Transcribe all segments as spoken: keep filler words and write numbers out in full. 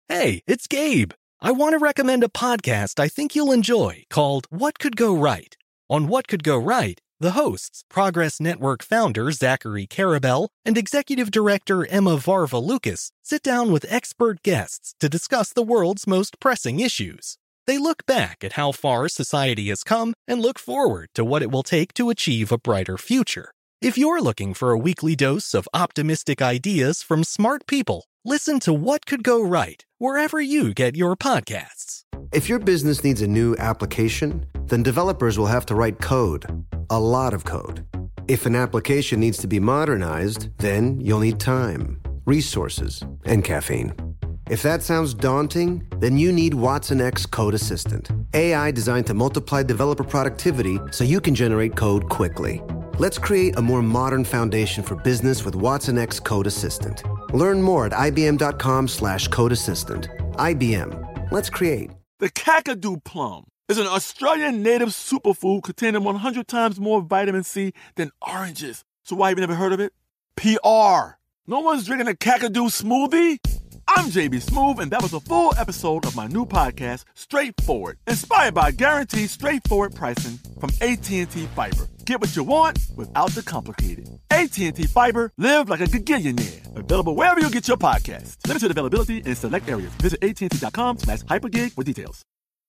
Hey, it's Gabe. I want to recommend a podcast I think you'll enjoy called What Could Go Right. On What Could Go Right, the hosts, Progress Network founder Zachary Karabell and executive director Emma Varva-Lucas, sit down with expert guests to discuss the world's most pressing issues. They look back at how far society has come and look forward to what it will take to achieve a brighter future. If you're looking for a weekly dose of optimistic ideas from smart people, listen to What Could Go Right wherever you get your podcasts. If your business needs a new application, then developers will have to write code, a lot of code. If an application needs to be modernized, then you'll need time, resources, and caffeine. If that sounds daunting, then you need Watson X Code Assistant, A I designed to multiply developer productivity so you can generate code quickly. Let's create a more modern foundation for business with Watson X Code Assistant. Learn more at ibm.com slash code assistant. I B M. Let's create. The Kakadu plum is an Australian native superfood containing one hundred times more vitamin C than oranges. So why have you never heard of it? P R. No one's drinking a Kakadu smoothie? I'm J B Smoove, and that was a full episode of my new podcast, Straightforward, inspired by guaranteed straightforward pricing from A T and T Fiber. Get what you want without the complicated. A T and T Fiber, live like a gigillionaire. Available wherever you get your podcasts. Limited availability in select areas. Visit att.com slash hypergig for details.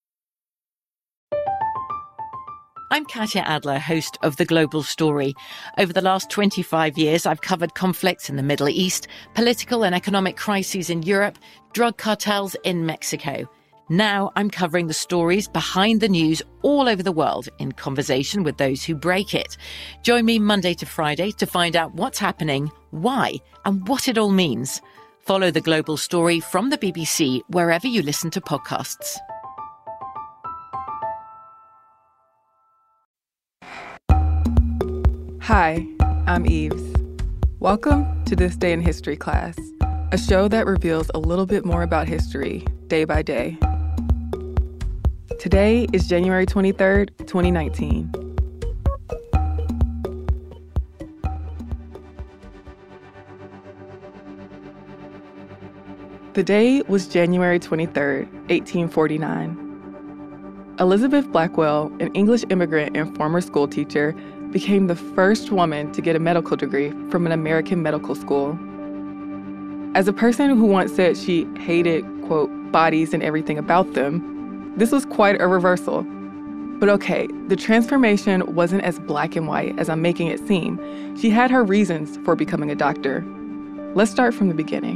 I'm Katya Adler, host of The Global Story. Over the last twenty-five years, I've covered conflicts in the Middle East, political and economic crises in Europe, drug cartels in Mexico. Now I'm covering the stories behind the news all over the world in conversation with those who break it. Join me Monday to Friday to find out what's happening, why, and what it all means. Follow The Global Story from the B B C wherever you listen to podcasts. Hi, I'm Eves. Welcome to This Day in History class, a show that reveals a little bit more about history day by day. Today is January twenty-third, twenty nineteen. The day was January twenty-third, eighteen forty-nine. Elizabeth Blackwell, an English immigrant and former schoolteacher, became the first woman to get a medical degree from an American medical school. As a person who once said she hated, quote, bodies and everything about them, this was quite a reversal. But okay, the transformation wasn't as black and white as I'm making it seem. She had her reasons for becoming a doctor. Let's start from the beginning.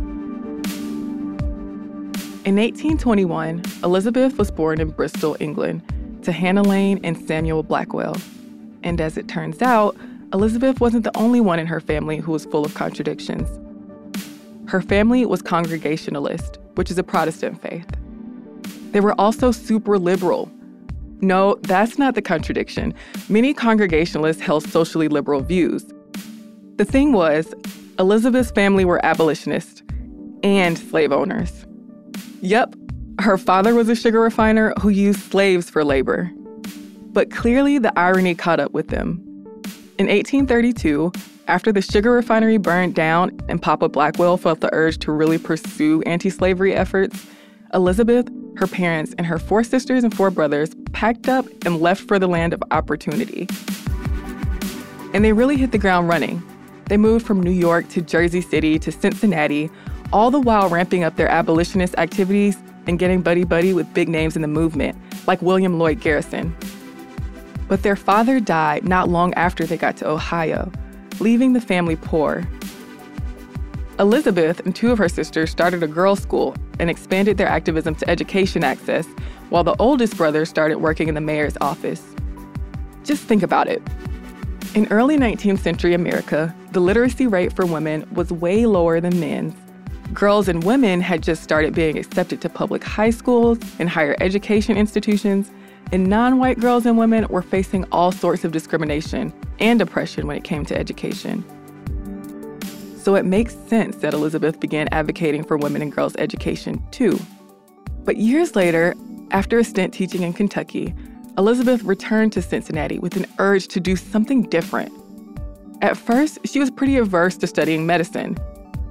In eighteen twenty-one, Elizabeth was born in Bristol, England, to Hannah Lane and Samuel Blackwell. And as it turns out, Elizabeth wasn't the only one in her family who was full of contradictions. Her family was Congregationalist, which is a Protestant faith. They were also super liberal. No, that's not the contradiction. Many Congregationalists held socially liberal views. The thing was, Elizabeth's family were abolitionists and slave owners. Yep, her father was a sugar refiner who used slaves for labor. But clearly the irony caught up with them. In eighteen thirty-two, after the sugar refinery burned down and Papa Blackwell felt the urge to really pursue anti-slavery efforts, Elizabeth, her parents, and her four sisters and four brothers packed up and left for the land of opportunity. And they really hit the ground running. They moved from New York to Jersey City to Cincinnati, all the while ramping up their abolitionist activities and getting buddy-buddy with big names in the movement, like William Lloyd Garrison. But their father died not long after they got to Ohio, leaving the family poor. Elizabeth and two of her sisters started a girls' school and expanded their activism to education access, while the oldest brother started working in the mayor's office. Just think about it. In early nineteenth century America, the literacy rate for women was way lower than men's. Girls and women had just started being accepted to public high schools and higher education institutions, and non-white girls and women were facing all sorts of discrimination and oppression when it came to education. So it makes sense that Elizabeth began advocating for women and girls' education too. But years later, after a stint teaching in Kentucky, Elizabeth returned to Cincinnati with an urge to do something different. At first, she was pretty averse to studying medicine.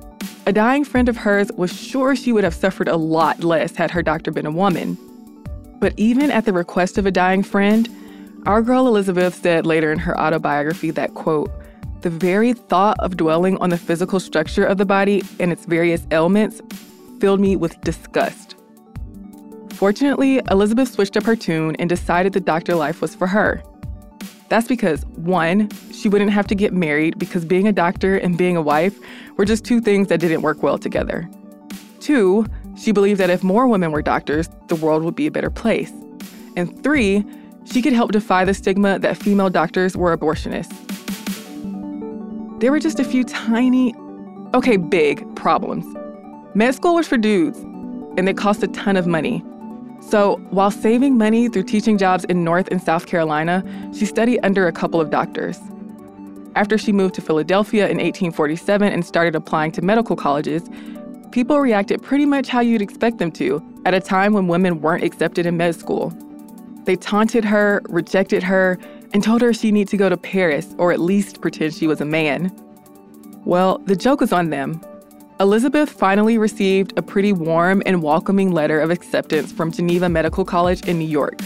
A dying friend of hers was sure she would have suffered a lot less had her doctor been a woman. But even at the request of a dying friend, our girl Elizabeth said later in her autobiography that, quote, "The very thought of dwelling on the physical structure of the body and its various ailments filled me with disgust." Fortunately, Elizabeth switched up her tune and decided the doctor life was for her. That's because, one, she wouldn't have to get married because being a doctor and being a wife were just two things that didn't work well together. Two, she believed that if more women were doctors, the world would be a better place. And three, she could help defy the stigma that female doctors were abortionists. There were just a few tiny, okay, big problems. Med school was for dudes, and they cost a ton of money. So while saving money through teaching jobs in North and South Carolina, she studied under a couple of doctors. After she moved to Philadelphia in eighteen forty-seven and started applying to medical colleges, people reacted pretty much how you'd expect them to at a time when women weren't accepted in med school. They taunted her, rejected her, and told her she needed to go to Paris or at least pretend she was a man. Well, the joke was on them. Elizabeth finally received a pretty warm and welcoming letter of acceptance from Geneva Medical College in New York.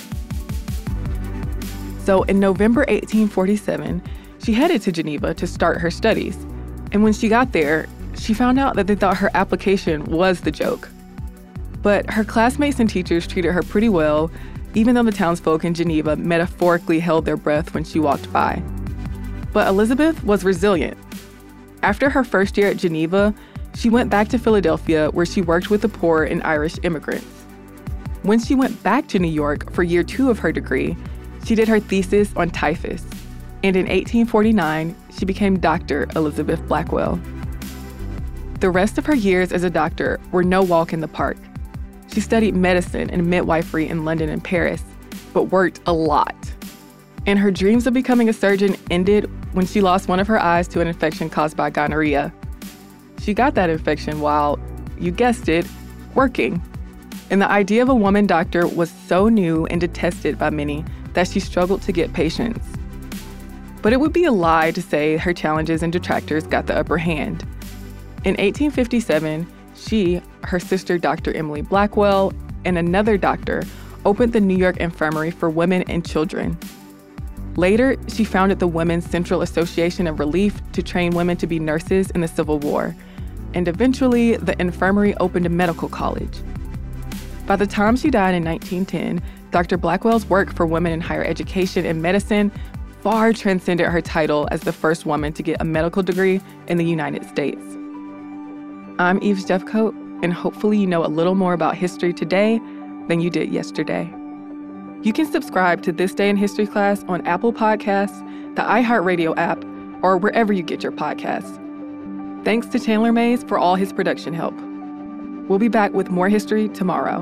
So in November eighteen forty-seven, she headed to Geneva to start her studies. And when she got there, she found out that they thought her application was the joke. But her classmates and teachers treated her pretty well, even though the townsfolk in Geneva metaphorically held their breath when she walked by. But Elizabeth was resilient. After her first year at Geneva, she went back to Philadelphia where she worked with the poor and Irish immigrants. When she went back to New York for year two of her degree, she did her thesis on typhus. And in eighteen forty-nine, she became Doctor Elizabeth Blackwell. The rest of her years as a doctor were no walk in the park. She studied medicine and midwifery in London and Paris, but worked a lot. And her dreams of becoming a surgeon ended when she lost one of her eyes to an infection caused by gonorrhea. She got that infection while, you guessed it, working. And the idea of a woman doctor was so new and detested by many that she struggled to get patients. But it would be a lie to say her challenges and detractors got the upper hand. In eighteen fifty-seven, she, her sister Doctor Emily Blackwell, and another doctor opened the New York Infirmary for Women and Children. Later, she founded the Women's Central Association of Relief to train women to be nurses in the Civil War. And eventually, the infirmary opened a medical college. By the time she died in nineteen ten, Doctor Blackwell's work for women in higher education and medicine far transcended her title as the first woman to get a medical degree in the United States. I'm Eves Jeffcoat, and hopefully you know a little more about history today than you did yesterday. You can subscribe to This Day in History class on Apple Podcasts, the iHeartRadio app, or wherever you get your podcasts. Thanks to Chandler Mays for all his production help. We'll be back with more history tomorrow.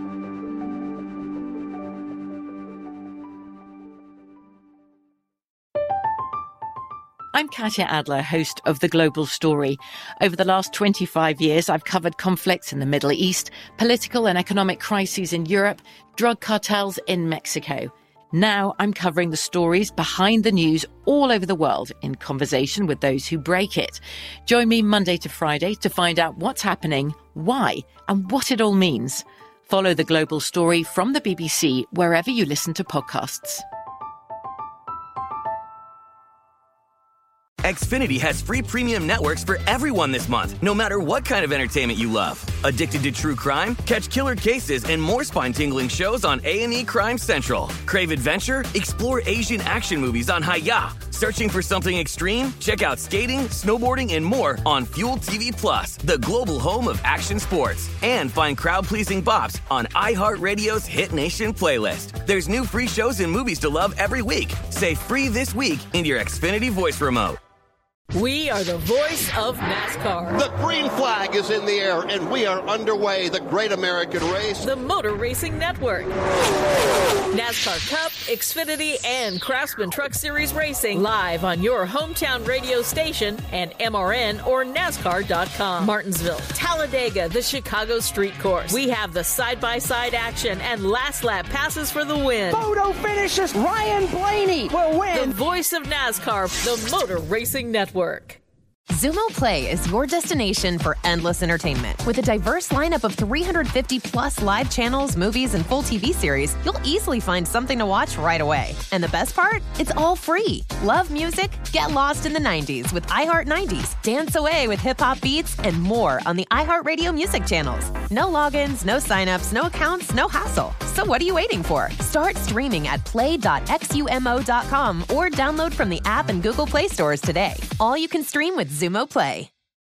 I'm Katya Adler, host of The Global Story. Over the last twenty-five years, I've covered conflicts in the Middle East, political and economic crises in Europe, drug cartels in Mexico. Now I'm covering the stories behind the news all over the world in conversation with those who break it. Join me Monday to Friday to find out what's happening, why, and what it all means. Follow The Global Story from the B B C wherever you listen to podcasts. Xfinity has free premium networks for everyone this month, no matter what kind of entertainment you love. Addicted to true crime? Catch killer cases and more spine-tingling shows on A and E Crime Central. Crave adventure? Explore Asian action movies on Hi-Ya. Searching for something extreme? Check out skating, snowboarding, and more on Fuel T V Plus, the global home of action sports. And find crowd-pleasing bops on iHeartRadio's Hit Nation playlist. There's new free shows and movies to love every week. Say free this week in your Xfinity voice remote. We are the voice of NASCAR. The green flag is in the air, and we are underway. The Great American Race. The Motor Racing Network. NASCAR Cup, Xfinity, and Craftsman Truck Series Racing live on your hometown radio station and M R N or NASCAR dot com. Martinsville, Talladega, the Chicago Street Course. We have the side-by-side action and last lap passes for the win. Photo finishes. Ryan Blaney will win. The voice of NASCAR, the Motor Racing Network. Xumo Play is your destination for endless entertainment. With a diverse lineup of three hundred fifty plus live channels, movies, and full T V series, you'll easily find something to watch right away. And the best part? It's all free. Love music? Get lost in the nineties with iHeart nineties, dance away with hip-hop beats, and more on the iHeartRadio music channels. No logins, no signups, no accounts, no hassle. So what are you waiting for? Start streaming at play dot xumo dot com or download from the app and Google Play stores today. All you can stream with Xumo Play.